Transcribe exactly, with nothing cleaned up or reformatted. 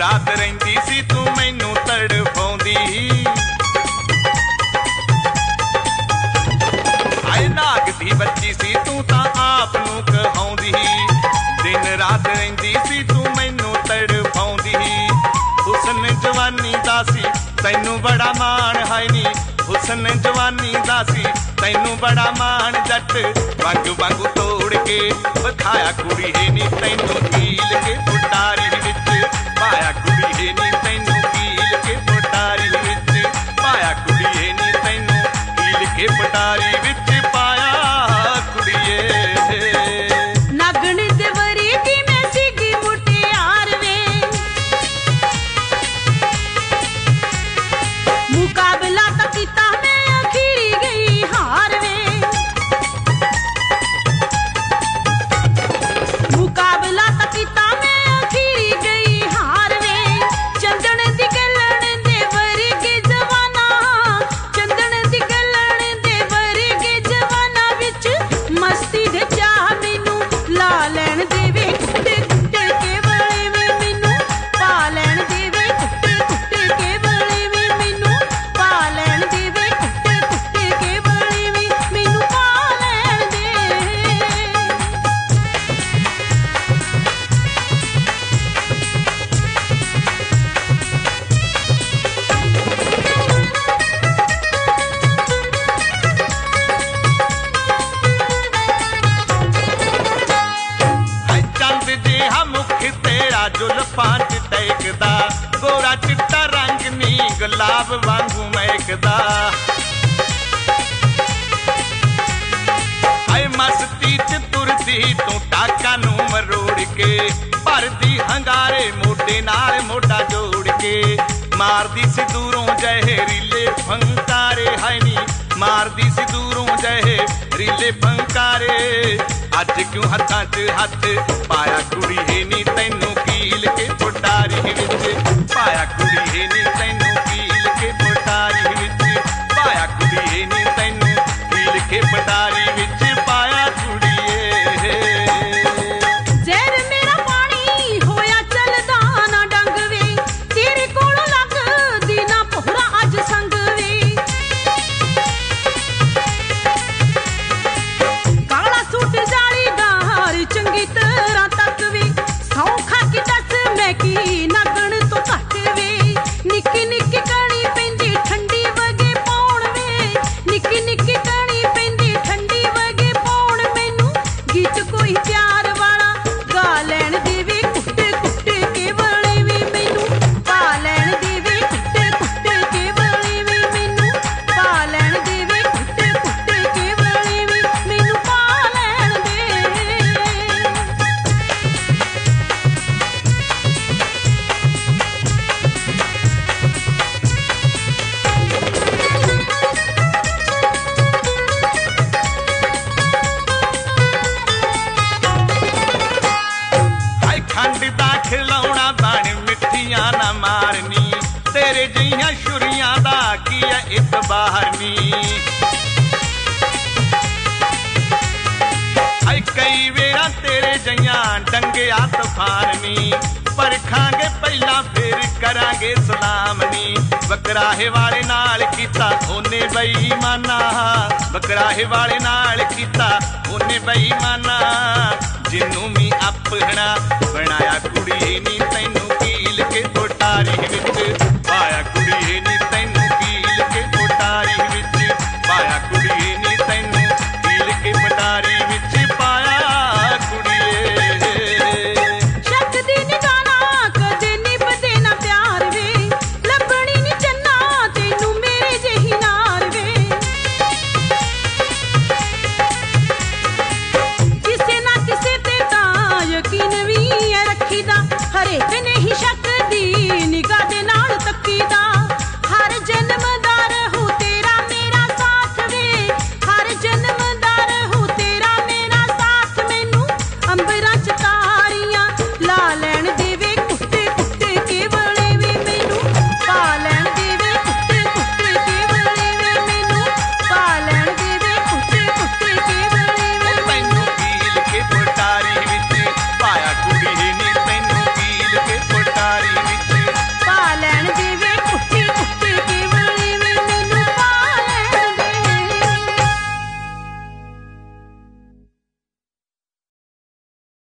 रात रहिंदी सी तू मैनू तड़फाउंदी। आए नाग दी बच्ची सी तू तां आप नूं कहाउंदी। दिन रात रहिंदी सी तू मैनू तड़फाउंदी। हुसन जवानी दा सी तैनू बड़ा मान है नी। हुसन जवानी दा सी तैनू बड़ा मान। जट वंग वंग तोड़ के विखाया कुड़ी है नी तैनू कील के पुटारी विच पाया। कुड़ी है नी तैनू कील के पुटारी विच पाया। कुड़ी है नी तैनू कील के पुटारी विच पाया। कुड़िए नागण दे वरी दी मैं सीगी मुटियार वे। मुकाबला तो कीता मैं अखीरी गई हार वे। मुकाबला तो कीता मैं अखीरी गई हार वे। चंदन दी गलन दे वरी के जवाना। चंदन दी गलन दे वरी के जवाना विच मस्ती दे चाह मैनू ला लैण देवे। कुट्टे कुट्टे के वले वे मैनू पा लैण देवे। कुट्टे कुट्टे के वले वे मैनू पा लैण देवे। कुट्टे कुट्टे के वले वे मैनू पा लैण दे। है चंद जिहा मुख तेरा जुल्फां च टहकदा। गोरा चिट्टा रंग नी गुलाब वांगू महकदा। है मस्ती च तुरदी तू टाका नू मरोड़ के। भरदी हंगारे मोढे नाल मोढा जोड़ के। मारदी सी दूरों जहरीले फंकारे है नी। मारदी सी दूरों जहरीले फंकारे। अज क्यों हत्थां च हत्थ पाया। कुड़ी है नी तैनू कील के पुटारी विच पाया। कुड़ी है नी तैनू कील के पुटारी विच पाया। कुड़ी है नी तैनू कील के पुटारी विच पाया। कुड़िए जहर मेरा पानी होया चलदा ना डंग वे। तेरे कोलों लगदी ना पोहरा अज संग वे। काला सूट जालीदार चंगी तरह तक वे। सौखा की दस मैं की नगण तो घट वे। निक्की निक्की कणी पैंदी ठंडी वगे पौण वे। निक्की निक्की कणी पैंदी ठंडी वगे पौण। मैनू गीत कोई प्यार वाला गा लैण देवे। कुट्टे कुट्टे के वले वे मैनू पा लैण देवे। कुट्टे कुट्टे के वले वे मैनू पा लैण देवे। कुट्टे कुट्टे के वले वे मैनू पा लैण दे। हाय खंड दा खिलौना बन मिठियां ना मारनी। तेरे जिहियां छुरियां दा की है इतबार नी। हाय कई वेरा तेरे जिहियां डंगिया तूफान नी। परखांगे पहला फिर करांगे सलाम नी। बकराहे वाले नाल कीता ओने बेईमाना। बकराहे वाले नाल कीता ओने बेईमाना। जिन्नू मी अपना बनाया। कुड़ी नी तैनू कील के पुटारी विच पाया। कुड़ी नी